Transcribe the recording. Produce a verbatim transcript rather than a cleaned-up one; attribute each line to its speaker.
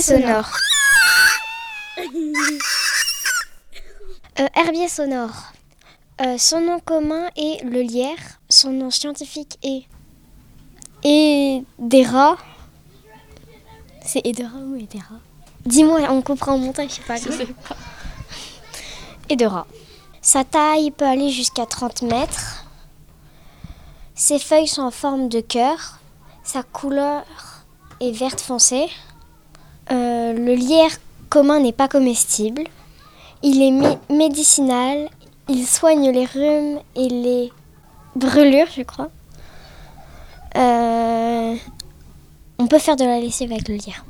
Speaker 1: sonore. euh, herbier sonore. Euh, son nom commun est le lierre. Son nom scientifique est Hedera. C'est Hedera ou Hedera? Dis-moi, on comprend en montage, je sais pas. Je sais pas. Hedera. Sa taille peut aller jusqu'à trente mètres. Ses feuilles sont en forme de cœur. Sa couleur est verte foncée. Euh, le lierre commun n'est pas comestible. Il est mé- médicinal. Il soigne les rhumes et les brûlures, je crois. Euh, on peut faire de la lessive avec le lierre.